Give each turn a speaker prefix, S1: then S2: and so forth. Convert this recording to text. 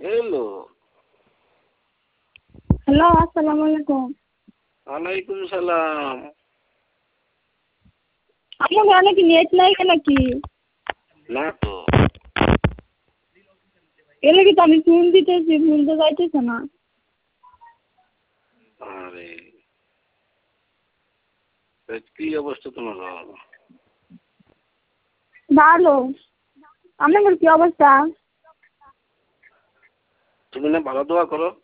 S1: Hello.
S2: Hello, আসসালামু আলাইকুম।
S1: ওয়ালাইকুম সালাম।
S2: আপনার গানে কি নেট নাই নাকি?
S1: না তো।
S2: এলে কি তো আমি ফোন দিতেছি, ফোন তো যাইতেছে না।
S1: আরে কি অবস্থা তোমার?
S2: ভালো। আপনার কি অবস্থা?
S1: তুমি না ভালো দোয়া করো।